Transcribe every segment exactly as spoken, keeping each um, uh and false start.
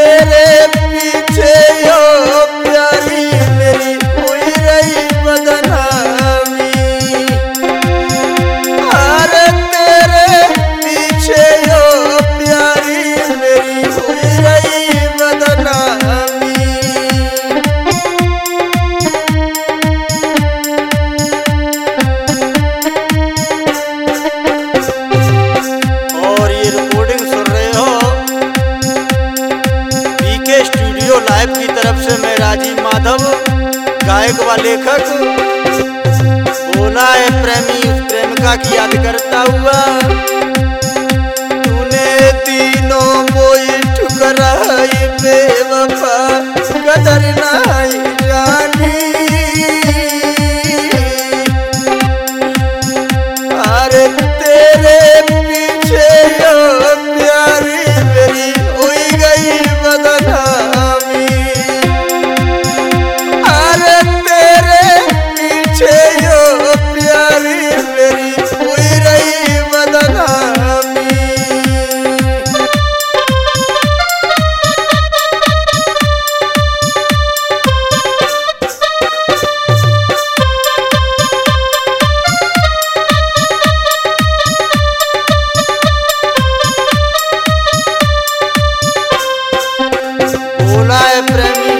तेरे पीछे यो प्यारी मेरी हुई रही बदनामी। अरे तेरे पीछे यो प्यारी मेरी हुई रही बदनामी। और ये रिकॉर्डिंग सुन रहे हो बीके स्टूडियो लाइव की तरफ से। मैं राजीव माधव, गायक व लेखक, बोला है प्रेमी उस प्रेमिका की याद करता हुआ। तूने तीनों मोई ठुकराई बेवफा कदर नहीं जानी। अरे तेरे पीछे यो प्यारी मेरी हुई गई बदनामी। अरे तेरे पीछे यो प्यारी मेरी हुई रही बदनामी। बोला है प्रेमी,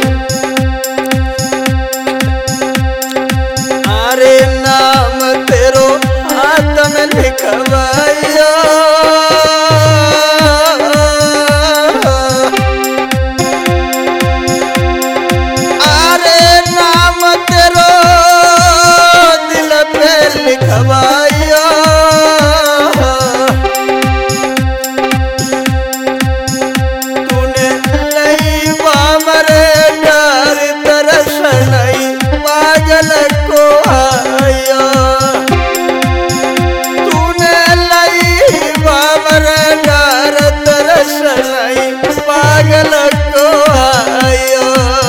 अरे नाम तेरो हाथ में लिखवाया। अरे नाम तेरो दिल पे लिखवाया। तूने लई बामरे डर तरस नहीं पागल को आया। तूने लई बामरे डर तरस नहीं पागल को आया।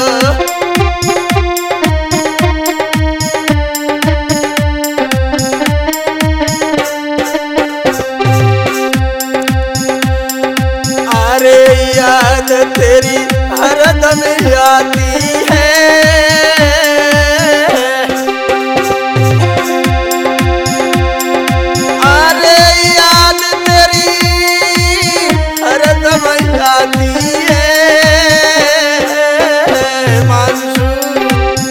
अरे याद तेरी हरदम आती है। अरे याद तेरी हरदम आती है। मानसून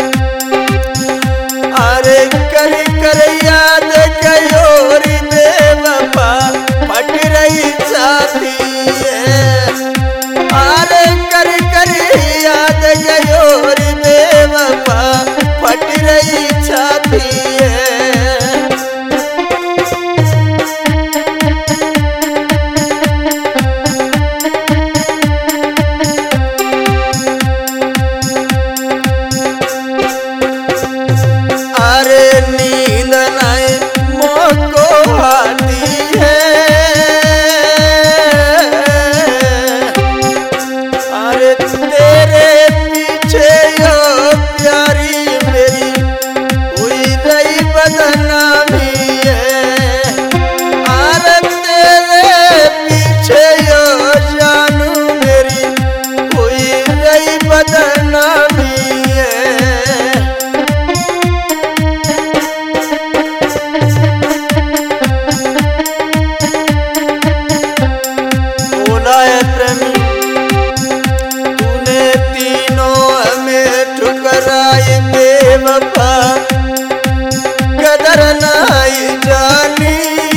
अरे कर कर याद कयोरी बेवफा फट रही छाती है। अरे कर कर याद गयोरी बेवफा फट रही छाती है। अरे नींद नहीं मोको आती है। अरे तेरे पीछे यो प्यारी मेरी हुई रही बदनामी है। अरे तेरे पीछे यो जानू मेरी हुई रही बदनामी है। बोला है प्रेमी, तूने तीनों हमें ठुकराई बेवफा कदर नहीं जानी।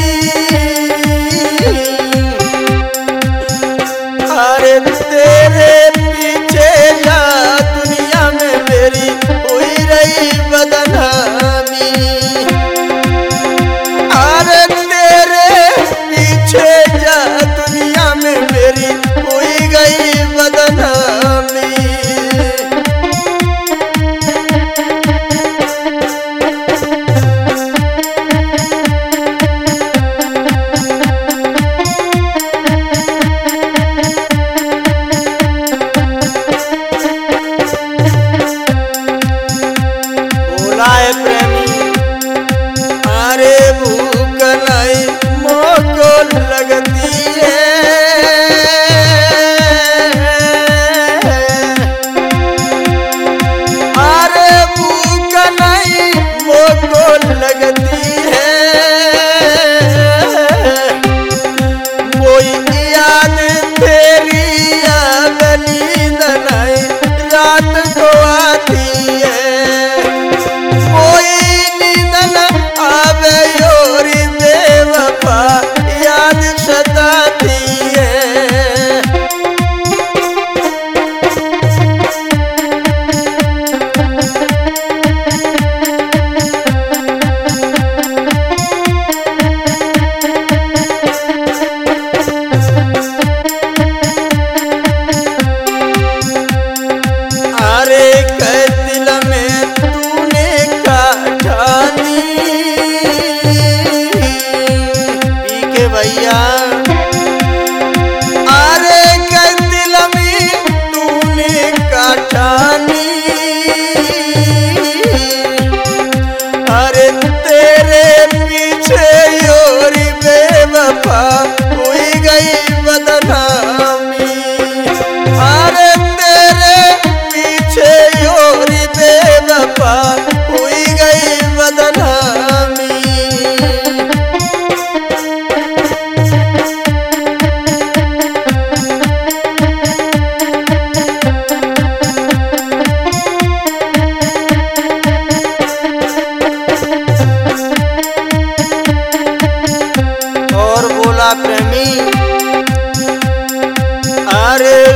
अरे तेरे पीछे जा दुनिया में मेरी हुई रही बदनामी। अरे तेरे पीछे जा दुनिया में मेरी हुई गई बदनामी।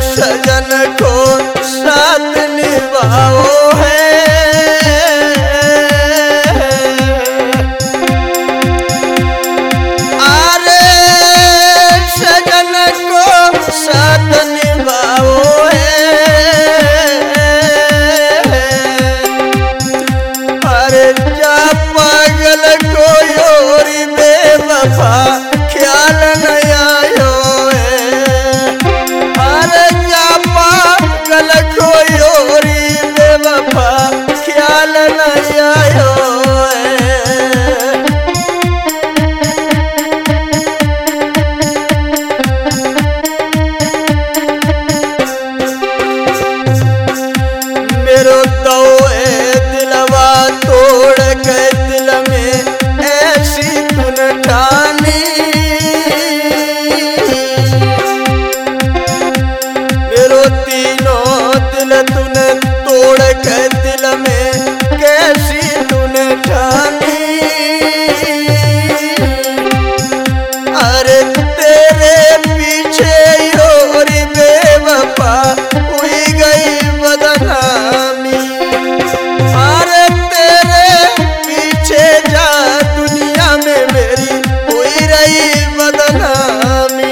सजन को साथ निभाओ है। अरे सजन को साथ निभाओ है। अरे जा पागल कोई और बेवफा ख्याल नहीं आयो है। अरे जा पागल कोई और बेवफा ख्याल नहीं आयो है। मेरो तो दिलवा तोड़ के दिल में ऐसी तुन ठानी। मेरो तीनों दिल तूने तोड़ के दिल में कैसी तूने ठानी। अरे तेरे पीछे और बेवफा हुई गई बदनामी। अरे तेरे पीछे जा दुनिया में मेरी हुई रही बदनामी।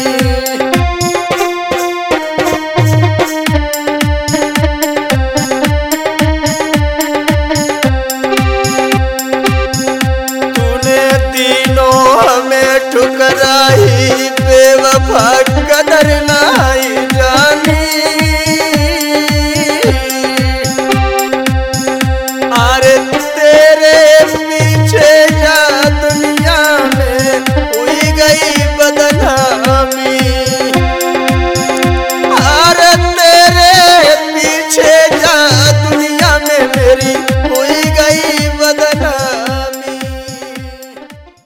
तूने तीनों हमें ठुकराई बेवफा कदर नहीं